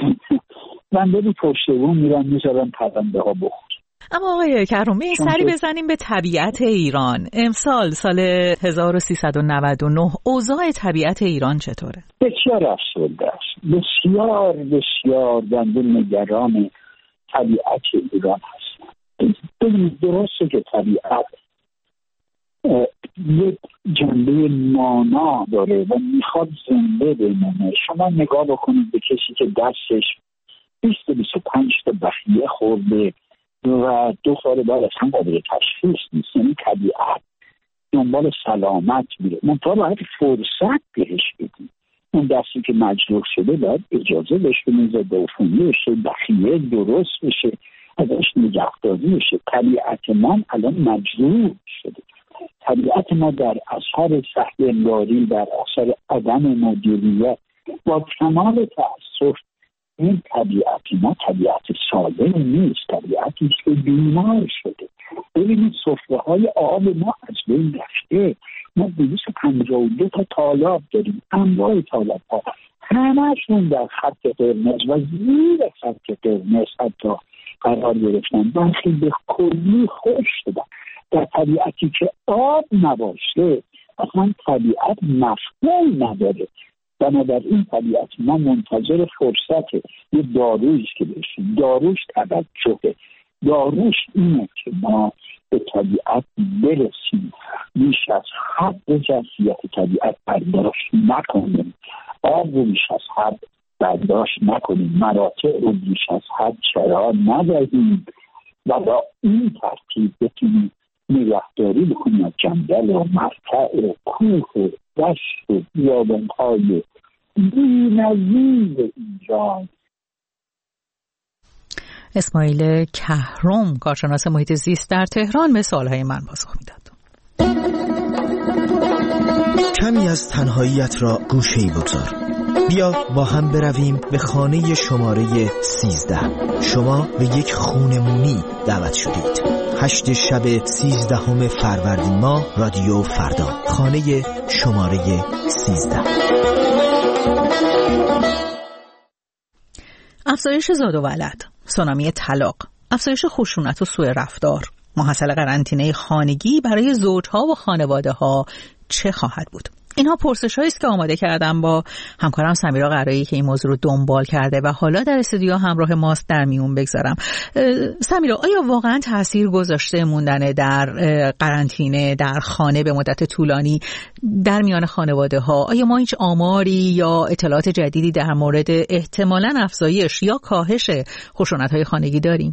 بنده رو پشت بوم میرن میذارن پرنده ها بخور. اما آقای کرمی سری بزنیم به طبیعت ایران. امسال سال 1399 اوضاع طبیعت ایران چطوره؟ بسیار افسرده است. بسیار بسیار بنده نگران طبیعت ایران هستم. ببینید درسته که طبیعت یک جنبه مانا داره و میخواد زنده بمونه. شما نگاه بکنید به کسی که دستش 20-25 تا بخیه خورده و 2 سال بعد اصلا قابل تشخیص نیست. یعنی طبیعت دنبال سلامت میره، منتها باید فرصت بهش بدیم. اون دستی که مجروح شده باید اجازه بهش بدیم ضد عفونی بشه، بخیه درست بشه، ازش نگهداری بشه. طبیعت ما الان مجروح شده. طبیعت ما در اثر سهل‌انگاری، در اثر عدم مدیریت، با کمال تأسف این طبیعت ما طبیعت سالم نیست، طبیعتی که بیمار شده. ببینید سفره‌های آب ما از بین رفته. ما 252 تا تالاب داریم، انواع تالاب ها همه‌شون در خط قرمز و زیر خط قرمز حتی قرار گرفتن، برخی به کلی خشک شدن. در طبیعتی که آب نباشه اصلا طبیعت مفهوم نداره. بنابراین طبیعت ما منتظر فرصته. یه دارویش که بشیم، داروش توجهه، داروش اینه که ما به طبیعت برسیم، بیش از حد جزئیات طبیعت برداشت نکنیم، آب رو بیش از حد برداشت نکنیم، مراتع رو بیش از حد چرا ندهیم و با این ترتیب بتونیم نگهداری بکنیم از جنگل و مرتع و کوه و دشت و بیابان‌های بی‌نظیر ایران. اسماعیل کهرم، کارشناس محیط زیست در تهران، به سوالهای من پاسخ میداد. کمی از تنهاییت را گوشه‌ای بگذار. بیا با هم برویم به خانه شماره 13. شما به یک خونمونی دعوت شدید. 8 شب 13 فروردین ماه، رادیو فردا، خانه شماره 13. افزایش زاد و ولد، سونامی طلاق، افزایش خشونت و سوء رفتار، محصل قرنطینه خانگی برای زوجها و خانواده‌ها چه خواهد بود؟ اینها پرسش‌هایی است که آماده کردم با همکارم سمیرا قرایی که این موضوع رو دنبال کرده و حالا در استودیو همراه ماست. در میون بگذارم. سمیرا، آیا واقعا تأثیر گذاشته موندن در قرنطینه در خانه به مدت طولانی در میان خانواده‌ها؟ آیا ما هیچ آماری یا اطلاعات جدیدی در مورد احتمالاً افزایش یا کاهش خشونت‌های خانگی داریم؟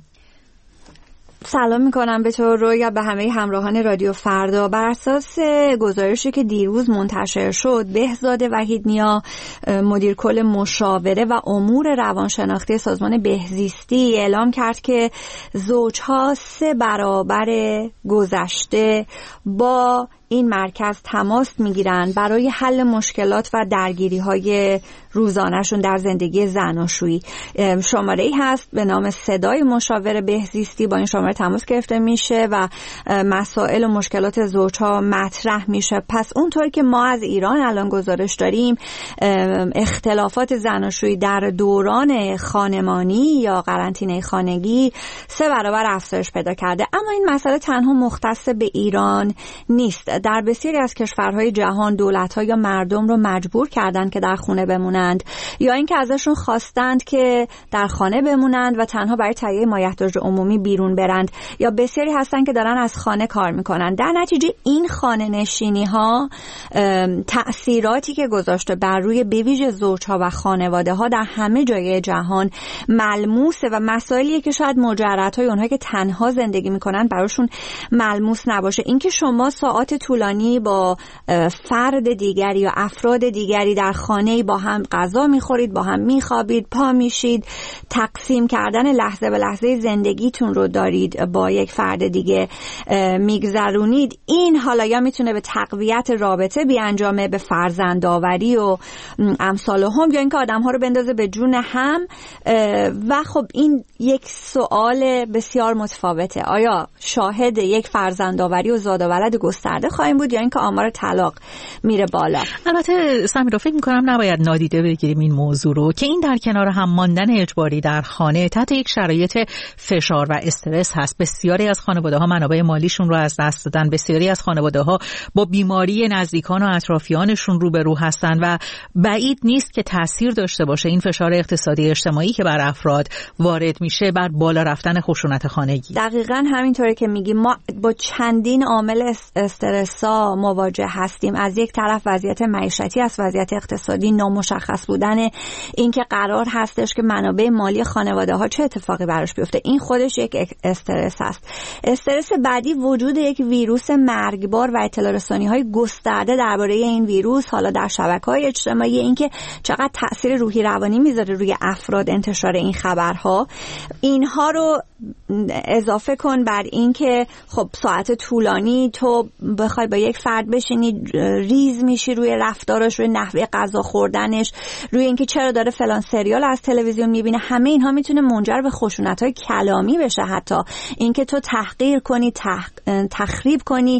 سلام میکنم به تو رویا، به همه همراهان رادیو فردا. بر اساس گزارشی که دیروز منتشر شد، بهزاد وحیدنیا، مدیر کل مشاوره و امور روانشناختی سازمان بهزیستی، اعلام کرد که زوجها 3 برابر گذشته با این مرکز تماس میگیرن برای حل مشکلات و درگیری‌های روزانه‌شون در زندگی زناشویی. شماره‌ای هست به نام صدای مشاور بهزیستی، با این شماره تماس گرفته میشه و مسائل و مشکلات زوجها مطرح میشه. پس اونطور که ما از ایران الان گزارش داریم، اختلافات زناشویی در دوران خانمانی یا قرنطینه خانگی 3 برابر افزایش پیدا کرده. اما این مسئله تنها مختص به ایران نیست. در بسیاری از کشورهای جهان دولت‌ها یا مردم رو مجبور کردند که در خونه بمونند یا اینکه ازشون خواستند که در خانه بمونند و تنها برای تهیه مایحتاج عمومی بیرون برند، یا بسیاری هستن که دارن از خانه کار میکنن. در نتیجه این خانه نشینی ها تأثیراتی که گذاشته بر روی به ویژه زوجها و خانواده ها در همه جای جهان ملموسه و مسائلیه که شاید مجردهای اونها که تنها زندگی میکنن براشون ملموس نباشه. اینکه شما ساعات طولانی با فرد دیگری یا افراد دیگری در خانه با هم غذا میخورید، با هم میخوابید، پا میشید، تقسیم کردن لحظه به لحظه زندگیتون رو دارید با یک فرد دیگه میگذرونید، این حالا یا میتونه به تقویت رابطه بیانجامه، به فرزندآوری و امثال هم، یا اینکه آدم‌ها رو بندازه به جون هم. و خب این یک سوال بسیار متفاوته. آیا شاهد یک فرزندآوری و زاد و ولد گسترده خواهیم بود یا اینکه آمار طلاق میره بالا؟ البته سمیرا، فکر می‌کنم نباید نادیده بگیریم این موضوع رو که این در کنار هم ماندن اجباری در خانه تحت یک شرایط فشار و استرس هست. بسیاری از خانواده‌ها منابع مالیشون رو از دست دادن، بسیاری از خانواده‌ها با بیماری نزدیکان و اطرافیانشون روبرو هستن و بعید نیست که تاثیر داشته باشه این فشار اقتصادی اجتماعی که بر افراد وارد میشه بر بالا رفتن خشونت خانگی. دقیقاً همینطوره که میگیم، ما با چندین عامل استرسا مواجه هستیم. از یک طرف وضعیت معیشتی است، وضعیت اقتصادی، نامشخص بودن اینکه قرار هستش که منابع مالی خانواده ها چه اتفاقی براش بیفته، این خودش یک استرس است. استرس بعدی وجود یک ویروس مرگبار و اطلاع رسانی های گسترده درباره این ویروس، حالا در شبکه‌های اجتماعی، اینکه چقدر تاثیر روحی روانی میذاره روی افراد انتشار این خبرها. اینها رو اضافه کن بر این که خب ساعت طولانی تو بخوای با یک فرد بشینی، ریز میشی روی رفتارش، روی نحوه غذا خوردنش، روی اینکه چرا داره فلان سریال از تلویزیون میبینه. همه اینها میتونه منجر به خشونت‌های کلامی بشه. حتی اینکه تو تحقیر کنی، تخریب کنی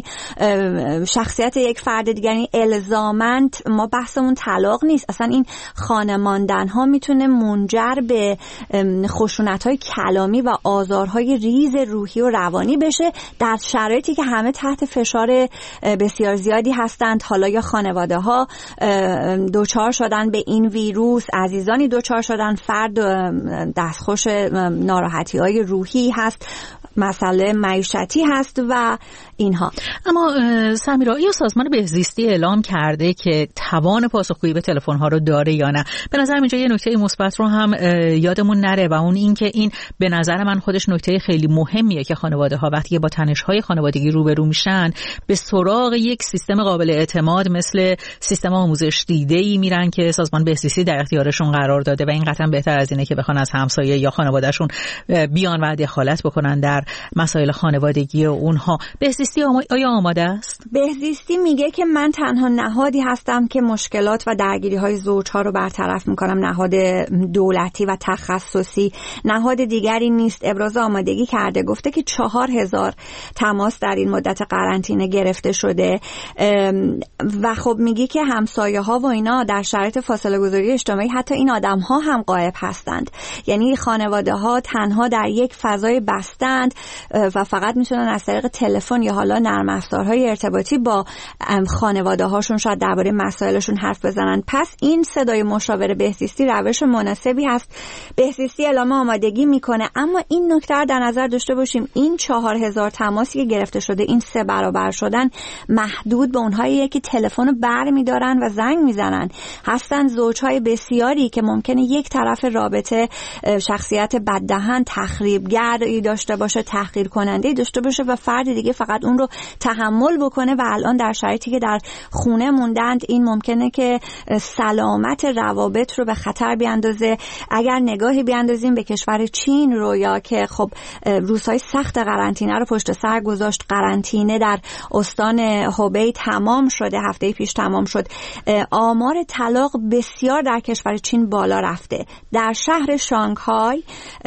شخصیت یک فرد دیگر. یعنی الزاماً ما بحثمون طلاق نیست، اصلا این خانماندن ها میتونه منجر به خشونت‌های کلامی و آزارهای ریز روحی و روانی بشه در شرایطی که همه تحت فشار بسیار زیادی هستند. حالا یا خانواده ها دوچار شدن به این ویروس، عزیزانی دوچار شدن، فرد دستخوش ناراحتی های روحی هست، مسئله معیشتی هست و اینها. اما سمیرا، یا سازمان بهزیستی اعلام کرده که توان پاسخگویی به تلفن ها رو داره یا نه؟ به نظر اینجا یه نکته مثبت رو هم یادمون نره و اون این که این به نظر من خودش نکته خیلی مهمیه که خانواده ها وقتی با تنش های خانوادگی روبرو میشن به سراغ یک سیستم قابل اعتماد مثل سیستم آموزش دیده‌ای میرن که سازمان بهزیستی در اختیارشون قرار داده و این قطعا بهتر از اینه که بخوان از همسایه یا خانوادهشون بیان و دخالت بکنن در مسائل خانوادگی اونها. بهزیستی آیا آماده است؟ بهزیستی میگه که من تنها نهادی هستم که مشکلات و درگیری‌های زوج‌ها رو برطرف میکنم، نهاد دولتی و تخصصی، نهاد دیگری نیست. ابراز آمادگی کرده، گفته که 4000 تماس در این مدت قرنطینه گرفته شده و خب میگه که همسایه‌ها و اینا در شرایط فاصله گذاری اجتماعی حتی این آدم‌ها هم غایب هستند. یعنی خانواده‌ها تنها در یک فضای بستند و فقط میتونن از طریق تلفن یا حالا نرم افزارهای ارتباطی با خانواده هاشون شاید درباره مسائلشون حرف بزنن. پس این صدای مشاور بهزیستی روش مناسبی هست. بهزیستی اعلام آمادگی میکنه، اما این نکته رو در نظر داشته باشیم، این 4000 تماسی که گرفته شده، این 3 برابر شدن محدود به اونهایی که تلفن رو برمیدارن و زنگ میزنن. هستن زوجهای بسیاری که ممکنه یک طرف رابطه شخصیت بددهن، تخریبگر داشته باشه، تحقیر کننده داشته باشه و فرد دیگه فقط اون رو تحمل بکنه و الان در شرایطی که در خونه موندند این ممکنه که سلامت روابط رو به خطر بیاندازه. اگر نگاهی بیاندازیم به کشور چین رو، یا که خب روزهای سخت قرنطینه رو پشت سر گذاشت، قرنطینه در استان هوبی تمام شده، هفته پیش تمام شد، آمار طلاق بسیار در کشور چین بالا رفته. در شهر شانگهای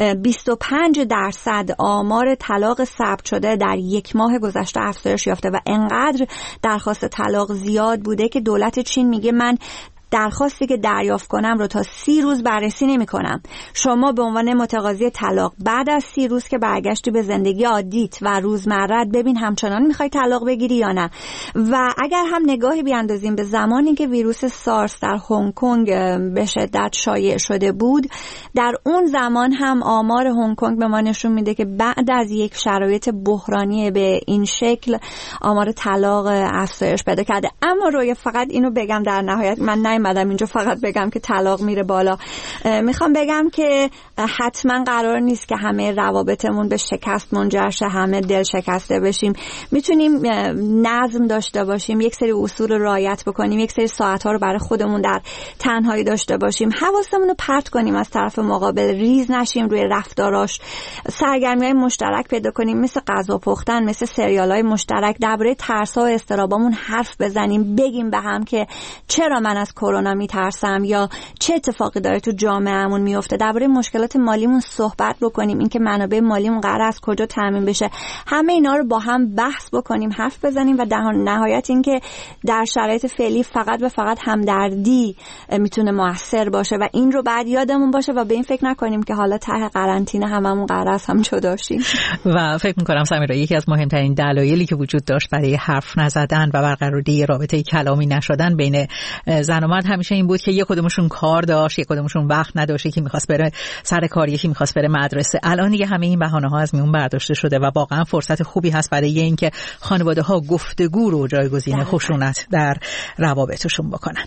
25% آمار طلاق ثبت شده در یک ماه گذشته افزایش یافته و انقدر درخواست طلاق زیاد بوده که دولت چین میگه من درخواستی که دریافت کنم رو تا 30 روز بررسی نمی کنم. شما به عنوان متقاضی طلاق بعد از 30 روز که برگشتی به زندگی عادیت و روزمرت ببین همچنان میخوای طلاق بگیری یا نه. و اگر هم نگاهی بیاندازیم به زمانی که ویروس سارس در هنگ کنگ به شدت شایع شده بود، در اون زمان هم آمار هنگ کنگ به ما نشون میده که بعد از یک شرایط بحرانی به این شکل آمار طلاق افزایش پیدا کرده. اما روی فقط اینو بگم در نهایت، من نیومدم اینجا فقط بگم که طلاق میره بالا، میخوام بگم که حتما قرار نیست که همه روابطمون به شکست منجر شه، همه دل شکسته بشیم. میتونیم نظم داشته باشیم، یک سری اصول رو رعایت بکنیم، یک سری ساعت‌ها رو برای خودمون در تنهایی داشته باشیم، حواسمون رو پرت کنیم از طرف مقابل، ریز نشیم روی رفتاراش، سرگرمی‌های مشترک پیدا کنیم مثل غذا پختن، مثل سریال‌های مشترک، درباره ترس‌ها و اضطرابامون حرف بزنیم، بگیم به هم که چرا من از کرونا میترسم یا چه اتفاقی داره تو جامعهمون میفته، درباره مشکلات مالیمون صحبت بکنیم، اینکه منابع مالیمون قرار از کجا تامین بشه، همه اینا رو با هم بحث بکنیم، حرف بزنیم و در نهایت اینکه در شرایط فعلی فقط و فقط همدردی میتونه موثر باشه و این رو بعد یادمون باشه و به این فکر نکنیم که حالا ته قرنطینه هممون قرار است هم جدا شیم. و فکر می‌کنم سمیرا یکی از مهمترین دلایلی که وجود داشت برای حرف نزدن و برقراری رابطه کلامی نشدن بین زن و مرد همیشه این بود که یک کدومشون کار داشت، یک کدومشون وقت نداشت، یکی می‌خواست بره سر کار، یکی می‌خواست بره مدرسه. الان دیگه همه این بهانه‌ها از میون برداشته شده و واقعا فرصت خوبی هست برای اینکه خانواده‌ها گفتگو رو جایگزین خشونت در روابطشون بکنن.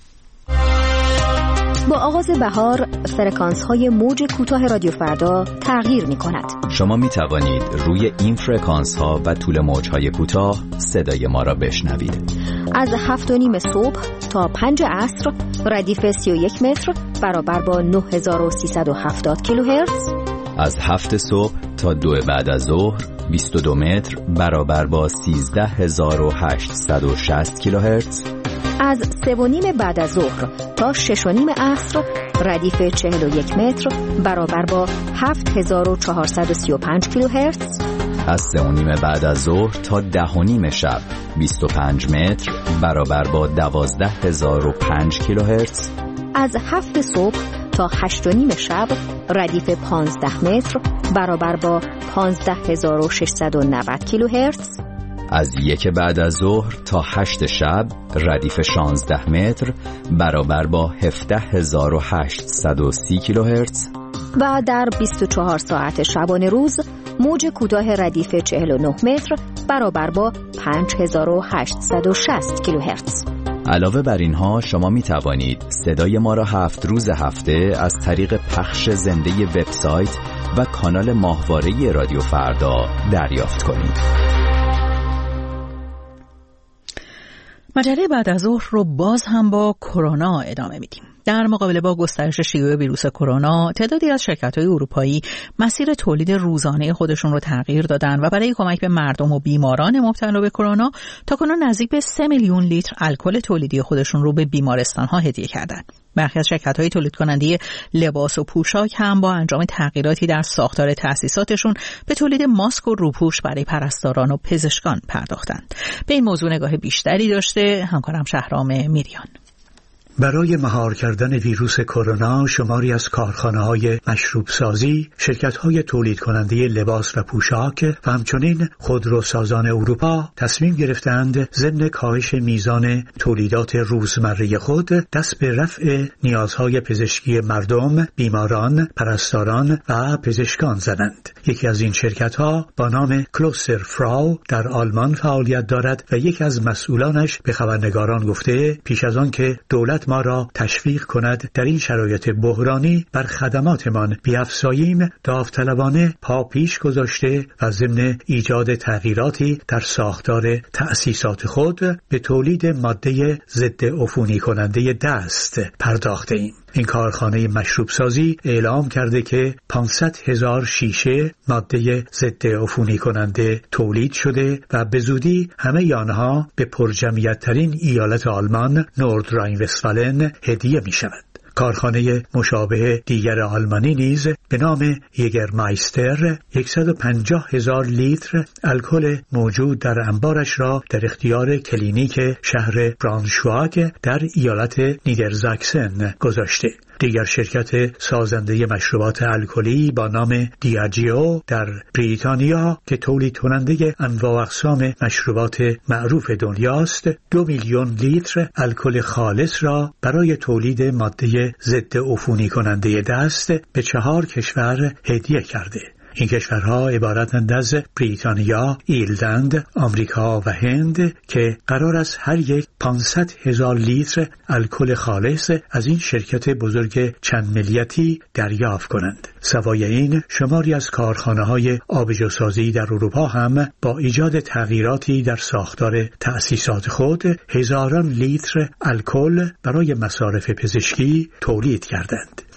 با آغاز بهار فرکانس‌های موج کوتاه رادیو فردا تغییر می‌کند. شما می‌توانید روی این فرکانس‌ها و طول موج‌های کوتاه صدای ما را بشنوید. از 7:30 صبح تا 5 عصر ردیف 31 متر برابر با 9370 کیلوهرتز. از 7 صبح تا 2 بعد از ظهر 22 متر برابر با 13860 کیلوهرتز. از 3:30 بعد از ظهر تا 6:30 عصر ردیف 41 متر برابر با 7435 کیلوهرتز. از 3:30 بعد از ظهر تا 10:30 شب 25 متر برابر با 12005 کیلوهرتز. از 7 صبح تا 8:30 شب ردیف 15 متر برابر با 15690 کیلوهرتز. از 1 بعد از ظهر تا 8 شب ردیف 16 متر برابر با 17830 کیلوهرتز. و در 24 ساعت شبانه روز موج کوتاه ردیف 49 متر برابر با 5860 کیلوهرتز. علاوه بر اینها شما می توانید صدای ما را 7 روز هفته از طریق پخش زنده وبسایت و کانال ماهواره رادیو فردا دریافت کنید. مجله بعد از ظهر رو باز هم با کرونا ادامه میدیم. در مقابله با گسترش شیوع ویروس کرونا، تعدادی از شرکت‌های اروپایی مسیر تولید روزانه خودشون رو تغییر دادن و برای کمک به مردم و بیماران مبتلا به کرونا تاکنون نزدیک به 3 میلیون لیتر الکل تولیدی خودشون رو به بیمارستان‌ها هدیه کردند. برخی از شرکت‌های تولید کننده لباس و پوشاک هم با انجام تغییراتی در ساختار تأسیساتشون به تولید ماسک و روپوش برای پرستاران و پزشکان پرداختند. به این موضوع نگاه بیشتری داشته همکارم شهرام میریان. برای مهار کردن ویروس کرونا شماری از کارخانه‌های مشروب سازی، شرکت‌های تولید کننده لباس و پوشاک و همچنین خودروسازان اروپا تصمیم گرفتند ضمن کاهش میزان تولیدات روزمره خود دست به رفع نیازهای پزشکی مردم، بیماران، پرستاران و پزشکان زنند. یکی از این شرکت‌ها با نام کلوسر فراو در آلمان فعالیت دارد و یکی از مسئولانش به خبرنگاران گفته پیش از آن که دولت ما را تشویق کند در این شرایط بحرانی بر خدماتمان بیفزاییم، داوطلبانه پا پیش گذاشته و ضمن ایجاد تغییراتی در ساختار تأسیسات خود به تولید ماده ضد عفونی کننده دست پرداخته ایم. این کارخانه مشروب سازی اعلام کرده که 500,000 شیشه ماده ضد عفونی کننده تولید شده و به زودی همه آنها به پرجمعیت ترین ایالت آلمان نوردراین وستفالن هدیه می شود. کارخانه مشابه دیگر آلمانی نیز به نام یگرمایستر 150,000 لیتر الکل موجود در انبارش را در اختیار کلینیک شهر برانشواگ در ایالت نیدرزاکسن گذاشته. دیگر شرکت سازنده مشروبات الکلی با نام دیاجیو در بریتانیا که تولید کننده انواع و اقسام مشروبات معروف دنیاست 2 میلیون لیتر الکل خالص را برای تولید ماده ضد عفونی کننده دست به 4 کشور هدیه کرده. این کشورها عبارتند از بریتانیا، ایرلند، آمریکا و هند که قرار است هر یک 500,000 لیتر الکل خالص از این شرکت بزرگ چند ملیتی دریافت کنند. سوای این شماری از کارخانه‌های آبجوسازی در اروپا هم با ایجاد تغییراتی در ساختار تأسیسات خود هزاران لیتر الکل برای مصارف پزشکی تولید کردند.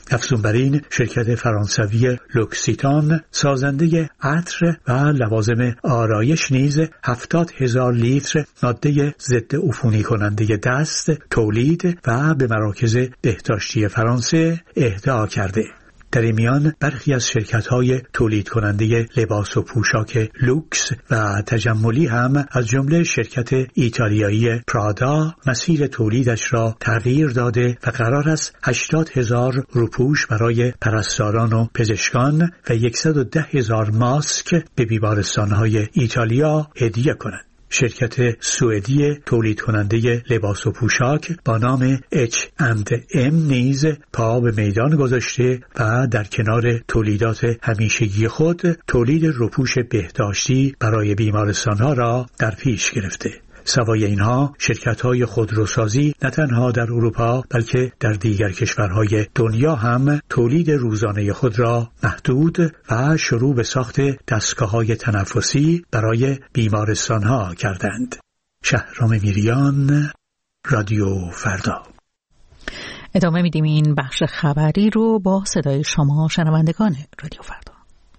افزون بر این شرکت فرانسوی لوکسیتان سازنده عطر و لوازم آرایش نیز 70,000 لیتر ماده ضد عفونی کننده دست تولید و به مراکز بهداشتی فرانسه اهدا کرده. در این میان برخی از شرکت‌های تولید کننده لباس و پوشاک لوکس و تجملی هم از جمله شرکت ایتالیایی پرادا مسیر تولیدش را تغییر داده و قرار است 80,000 روپوش برای پرستاران و پزشکان و 110,000 ماسک به بیمارستان‌های ایتالیا هدیه کند. شرکت سوئدی تولید کننده لباس و پوشاک با نام H&M نیز پا به میدان گذاشته و در کنار تولیدات همیشگی خود تولید روپوش بهداشتی برای بیمارستانها را در پیش گرفته. سوای اینها شرکت‌های خودروسازی نه تنها در اروپا بلکه در دیگر کشورهای دنیا هم تولید روزانه خود را محدود و شروع به ساخت دستگاه‌های تنفسی برای بیمارستان‌ها کردند. شهرام میریان، رادیو فردا. ادامه میدیم این بخش خبری رو با صدای شما شنوندگان رادیو فردا.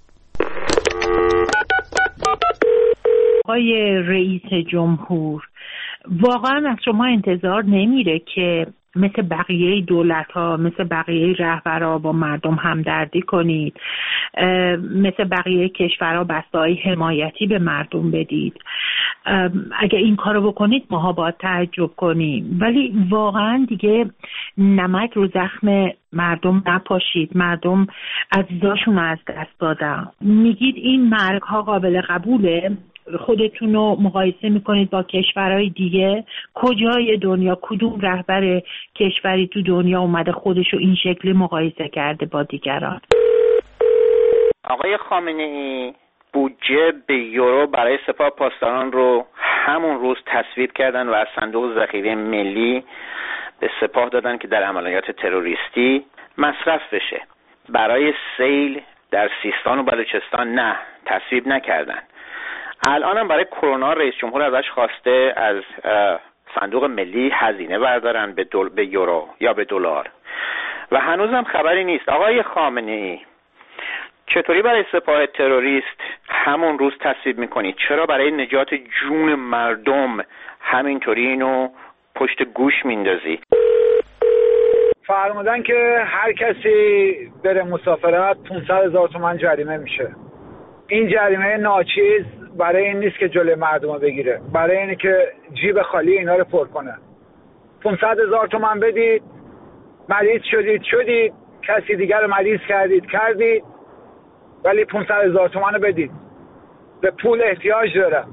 آقای رئیس جمهور، واقعا از شما انتظار نمیره که مثل بقیه دولت‌ها، مثل بقیه رهبرها با مردم همدردی کنید، مثل بقیه کشورها بسته‌های حمایتی به مردم بدید. اگه این کارو بکنید ماها باید تعجب کنیم، ولی واقعا دیگه نمک رو زخم مردم نپاشید. مردم عزیزاشون از دست دادن. میگید این مرگ‌ها قابل قبوله؟ خودتون رو مقایسه میکنید با کشورهای دیگه؟ کجای دنیا کدوم رهبر کشوری تو دنیا اومده خودش رو این شکلی مقایسه کرده با دیگران؟ آقای خامنه‌ای بودجه به یورو برای سپاه پاسداران رو همون روز تصویب کردن و از صندوق ذخیره ملی به سپاه دادن که در عملیات تروریستی مصرف بشه. برای سیل در سیستان و بلوچستان نه، تصویب نکردن. الان هم برای کرونا رئیس جمهور ازش خواسته از صندوق ملی هزینه بردارن به یورو یا به دلار و هنوزم خبری نیست. آقای خامنه‌ای چطوری برای سپاه تروریست همون روز تصویب میکنی؟ چرا برای نجات جون مردم همینطوری اینو پشت گوش میندازی؟ فرمودن که هر کسی بره مسافرت 500,000 تومان جریمه میشه. این جریمه ناچیز برای این نیست که جلوی مردم رو بگیره، برای اینه که جیب خالی اینا رو پر کنه. 500,000 تومان بدید، مریض شدید، کسی دیگر رو مریض کردید، ولی 500,000 تومان رو بدید. به پول احتیاج دارم.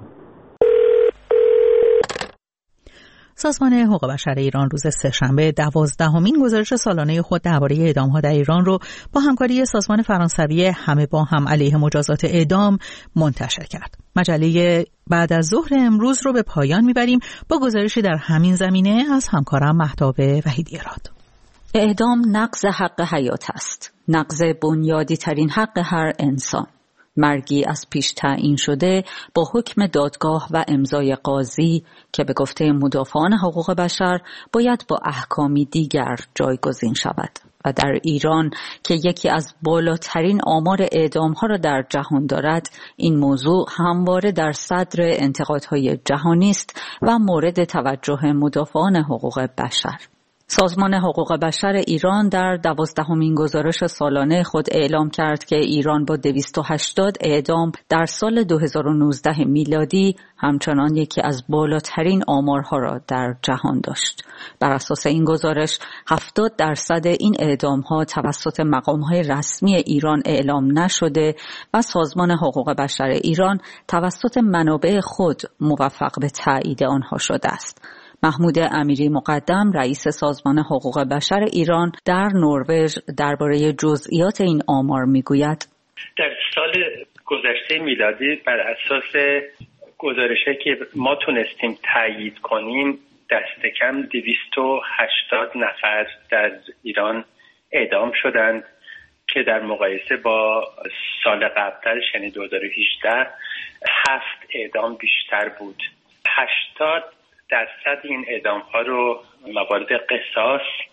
سازمان حقوق بشر ایران روز سه‌شنبه 12مین گزارش سالانه خود درباره اعدام‌ها در ایران رو با همکاری سازمان فرانسوی همه با هم علیه مجازات اعدام منتشر کرد. مجله بعد از ظهر امروز رو به پایان میبریم با گزارشی در همین زمینه از همکارم مهتاب وحیدی راد. اعدام نقض حق حیات است، نقض بنیادی ترین حق هر انسان. مرگی از پیش تعیین شده با حکم دادگاه و امضای قاضی که به گفته مدافعان حقوق بشر باید با احکامی دیگر جایگزین شود و در ایران که یکی از بالاترین آمار اعدام‌ها را در جهان دارد، این موضوع همواره در صدر انتقادهای جهانی است و مورد توجه مدافعان حقوق بشر. سازمان حقوق بشر ایران در 12مین گزارش سالانه خود اعلام کرد که ایران با 280 اعدام در سال 2019 میلادی همچنان یکی از بالاترین آمارها را در جهان داشت. بر اساس این گزارش 70% این اعدام‌ها توسط مقام‌های رسمی ایران اعلام نشده و سازمان حقوق بشر ایران توسط منابع خود موفق به تایید آنها شده است. محمود امیری مقدم رئیس سازمان حقوق بشر ایران در نروژ درباره جزئیات این آمار میگوید: در سال گذشته میلادی بر اساس گزارشی که ما تونستیم تایید کنیم دست کم 280 نفر در ایران اعدام شدند که در مقایسه با سال قبلتر یعنی 2018 7 اعدام بیشتر بود. 80% این اعدام ها رو موارد قصاص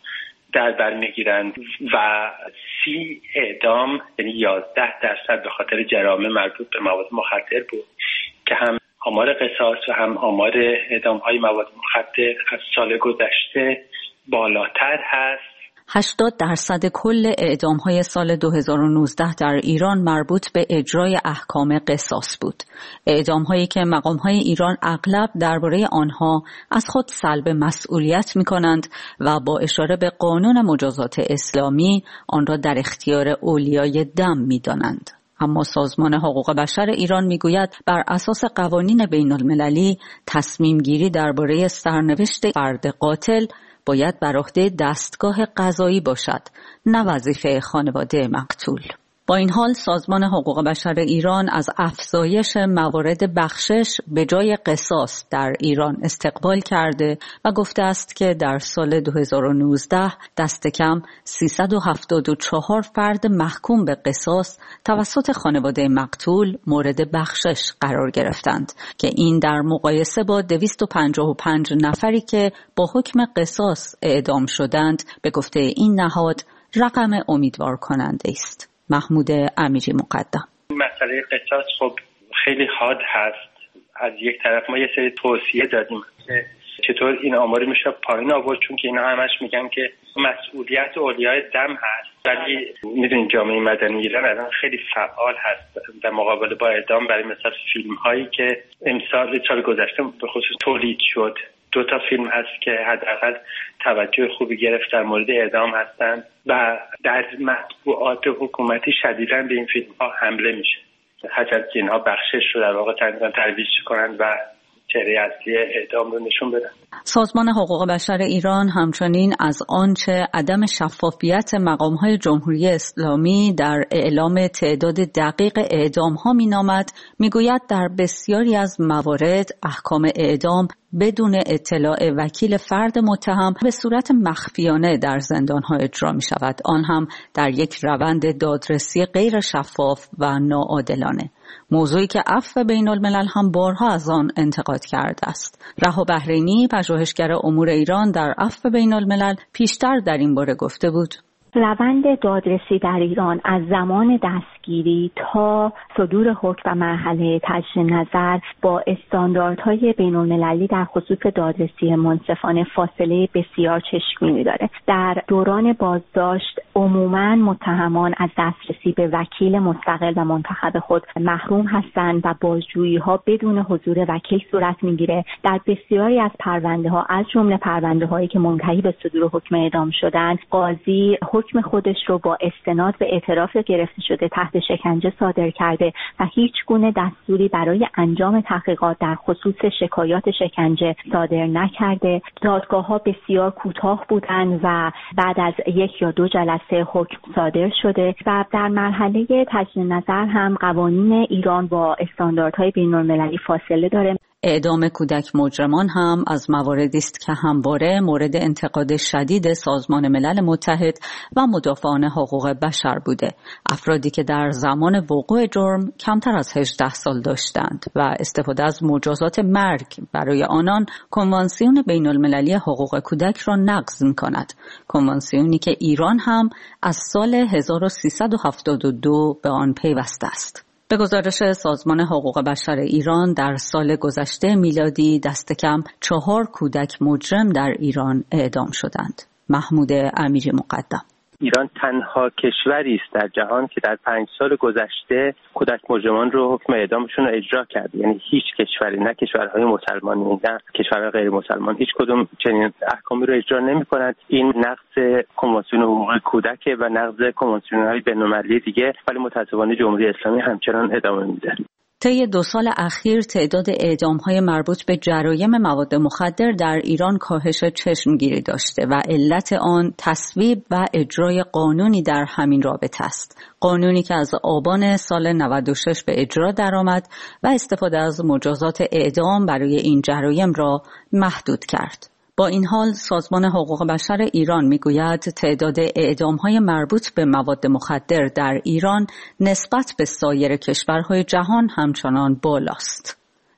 در بر میگیرند و 30 اعدام یعنی 11% به خاطر جرائم مربوط به مواد مخدر بود که هم آمار قصاص و هم آمار اعدام‌های مواد مخدر از سال گذشته بالاتر هست. 80% کل اعدام‌های سال 2019 در ایران مربوط به اجرای احکام قصاص بود. اعدام‌هایی که مقام‌های ایران اغلب درباره آنها از خود سلب مسئولیت می‌کنند و با اشاره به قانون مجازات اسلامی آن را در اختیار اولیای دم می‌دانند. اما سازمان حقوق بشر ایران میگوید بر اساس قوانین بین‌المللی تصمیم گیری درباره سرنوشت فرد قاتل باید بر عهده دستگاه قضایی باشد، نه وظیفه خانواده مقتول. با این حال سازمان حقوق بشر ایران از افزایش موارد بخشش به جای قصاص در ایران استقبال کرده و گفته است که در سال 2019 دست کم 374 فرد محکوم به قصاص توسط خانواده مقتول مورد بخشش قرار گرفتند که این در مقایسه با 255 نفری که با حکم قصاص اعدام شدند به گفته این نهاد رقم امیدوار کننده است. محمود امیری مقدم: مسئله قصاص خب خیلی حاد هست. از یک طرف ما یه سری توصیه دادیم که چطور این آماری میشه پایین آورد، چون که اینا همش میگن که مسئولیت اولیای دم هست، ولی میدونید جامعه مدنی ایران الان خیلی فعال هست در مقابله با اعدام. برای مثال فیلم هایی که سال گذشته به خصوص تولید شد، 2 فیلم هست که حداقل توجه خوبی گرفت در مورد اعدام هستند و در مطبوعات حکومتی شدیداً به این فیلم ها حمله میشه. حتی که اینها بخشش رو در واقع ترویج کنند و چهره اصلی اعدام رو نشون بدن. سازمان حقوق بشر ایران همچنین از آنچه عدم شفافیت مقام‌های جمهوری اسلامی در اعلام تعداد دقیق اعدام‌ها می‌نامد، می‌گوید در بسیاری از موارد احکام اعدام بدون اطلاع وکیل فرد متهم به صورت مخفیانه در زندان‌ها اجرا می‌شود، آن هم در یک روند دادرسی غیر شفاف و ناعادلانه. موضوعی که عفو بین‌الملل هم بارها از آن انتقاد کرده است. رها بحرینی، پژوهشگر امور ایران در عفو بین‌الملل، پیشتر در این باره گفته بود: روند دادرسی در ایران از زمان دستگیری تا صدور حکم و مرحله تجدید نظر با استانداردهای بین‌المللی در خصوص دادرسی منصفانه فاصله بسیار چشمگیری داره. در دوران بازداشت عموماً متهمان از دسترسی به وکیل مستقل و منتخب خود محروم هستند و بازجویی‌ها بدون حضور وکیل صورت می‌گیره. در بسیاری از پرونده‌ها از جمله پرونده‌هایی که منتهی به صدور حکم اعدام شدند، قاضی حکم خودش رو با استناد به اعتراف گرفته شده تحت شکنجه صادر کرده و هیچ گونه دستوری برای انجام تحقیقات در خصوص شکایات شکنجه صادر نکرده. دادگاه‌ها بسیار کوتاه بودند و بعد از 1 یا 2 جلسه حکم صادر شده و در مرحله تجدید نظر هم قوانین ایران با استانداردهای بین‌المللی فاصله داره. اعدام کودک مجرمان هم از مواردی است که همواره مورد انتقاد شدید سازمان ملل متحد و مدافعان حقوق بشر بوده. افرادی که در زمان وقوع جرم کمتر از 18 سال داشتند و استفاده از مجازات مرگ برای آنان کنوانسیون بین المللی حقوق کودک را نقض می‌کند. کنوانسیونی که ایران هم از سال 1372 به آن پیوسته است. به گزارش سازمان حقوق بشر ایران در سال گذشته میلادی دست کم 4 کودک مجرم در ایران اعدام شدند. محمود امیری مقدم: ایران تنها کشوری است در جهان که در 5 سال گذشته کودک مجرمان رو حکم اعدامشون رو اجرا کرده. یعنی هیچ کشوری، نه کشورهای مسلمانی نه کشورهای غیر مسلمان، هیچ کدوم چنین احکامی رو اجرا نمی‌کنند. این نقض کنوانسیون حقوق کودک و نقض کنوانسیون‌های بین‌المللی دیگه، ولی متأسفانه جمهوری اسلامی همچنان ادامه میده. طی 2 سال اخیر تعداد اعدام‌های مربوط به جرایم مواد مخدر در ایران کاهش چشمگیری داشته و علت آن تصویب و اجرای قانونی در همین رابطه است. قانونی که از آبان سال 96 به اجرا درآمد و استفاده از مجازات اعدام برای این جرایم را محدود کرد. با این حال سازمان حقوق بشر ایران میگوید تعداد اعدام‌های مربوط به مواد مخدر در ایران نسبت به سایر کشورهای جهان همچنان بالاست.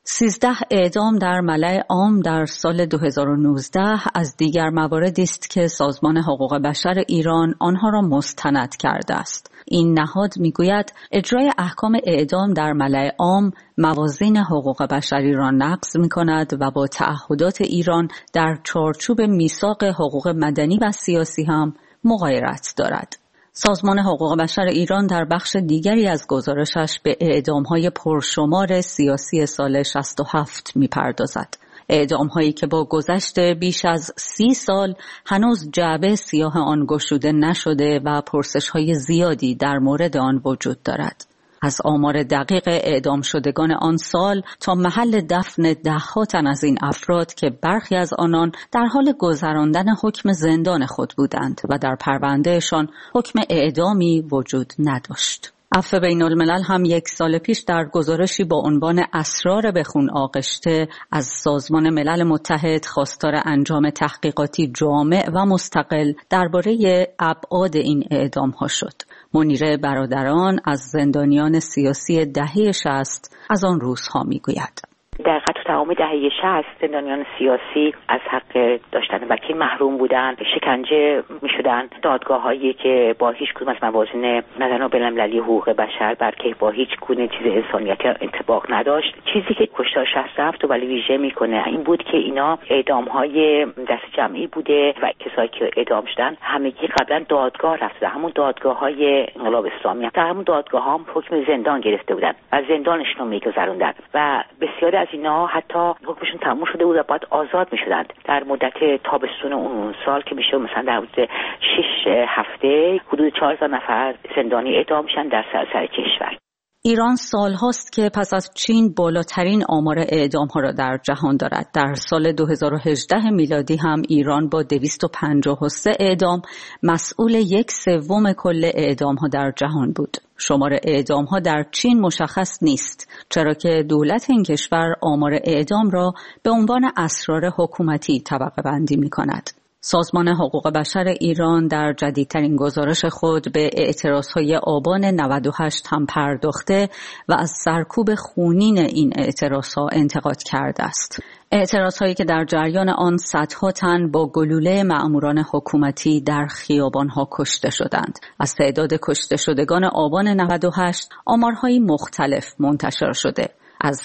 13 اعدام در ملأ عام در سال 2019 از دیگر مواردی است که سازمان حقوق بشر ایران آنها را مستند کرده است. این نهاد میگوید اجرای احکام اعدام در ملأ عام موازین حقوق بشری را نقض می‌کند و با تعهدات ایران در چارچوب میثاق حقوق مدنی و سیاسی هم مغایرت دارد. سازمان حقوق بشر ایران در بخش دیگری از گزارشش به اعدام‌های پرشمار سیاسی سال 67 می‌پردازد. اعدام‌هایی که با گذشت بیش از 30 سال هنوز جعبه سیاه آن گشوده نشده و پرسش‌های زیادی در مورد آن وجود دارد. از آمار دقیق اعدام شدگان آن سال تا محل دفن ده‌ها تن از این افراد که برخی از آنان در حال گذراندن حکم زندان خود بودند و در پروندهشان حکم اعدامی وجود نداشت. عفو بین‌الملل هم 1 سال پیش در گزارشی با عنوان اسرار به خون آغشته از سازمان ملل متحد خواستار انجام تحقیقاتی جامع و مستقل درباره ابعاد این اعدام‌ها شد. منیره برادران از زندانیان سیاسی دهه 60 از آن روزها میگوید. در خط تمام دهه 60 زندانیان سیاسی از حق داشتن وکیل محروم بودند، شکنجه می‌شدند. دادگاه‌هایی که با هیچ کدوم از موازین نظام بین‌المللی حقوق بشر بلکه با هیچ گونه چیز انسانیتی انطباق نداشت. چیزی که کشتار 67 ولی ویژه میکنه این بود که اینا اعدام‌های دست جمعی بوده و کسایی که اعدام شدن همگی قبلا دادگاه رفته، همون دادگاه‌های انقلاب اسلامی. در همون دادگاه‌ها حکم زندان گرفته بودند و زندانشون رو می‌گذروندن و بسیاری از اینا حتی حکمشون تموم شده بود و بعد آزاد می‌شدند. در مدت تابستون اون سال که میشه مثلا در حدود 6 هفته حدود 4000 نفر زندانی اعدام میشن در سراسر کشور. ایران سال‌هاست که پس از چین بالاترین آمار اعدام‌ها را در جهان دارد. در سال 2018 میلادی هم ایران با 253 اعدام مسئول 1/3 کل اعدام‌ها در جهان بود. شمار اعدام‌ها در چین مشخص نیست، چرا که دولت این کشور آمار اعدام را به عنوان اسرار حکومتی طبقه بندی می‌کند. سازمان حقوق بشر ایران در جدیدترین گزارش خود به اعتراضهای آبان 98 هم پرداخته و از سرکوب خونین این اعتراضها انتقاد کرده است. اعتراضهایی که در جریان آن صدها تن با گلوله مأموران حکومتی در خیابانها کشته شدند. از تعداد کشته شدگان آبان 98 آمارهای مختلف منتشر شده. از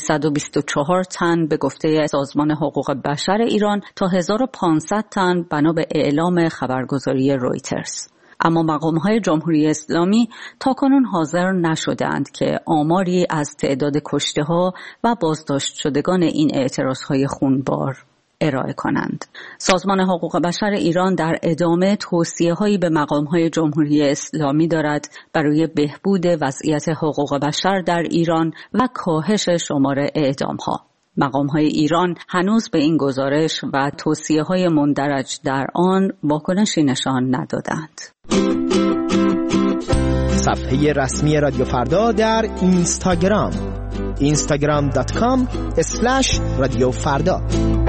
324 تن به گفته سازمان حقوق بشر ایران تا 1500 تن بنا به اعلام خبرگزاری رویترز. اما مقام‌های جمهوری اسلامی تاکنون حاضر نشدند که آماری از تعداد کشته‌ها و بازداشت شدگان این اعتراض‌های خونبار ارائه کنند. سازمان حقوق بشر ایران در ادامه توصیه‌هایی به مقام‌های جمهوری اسلامی دارد برای بهبود وضعیت حقوق بشر در ایران و کاهش شمار اعدام‌ها. مقام‌های ایران هنوز به این گزارش و توصیه‌های مندرج در آن واکنشی نشان ندادند. صفحه رسمی رادیو فردا در اینستاگرام instagram.com/رادیو فردا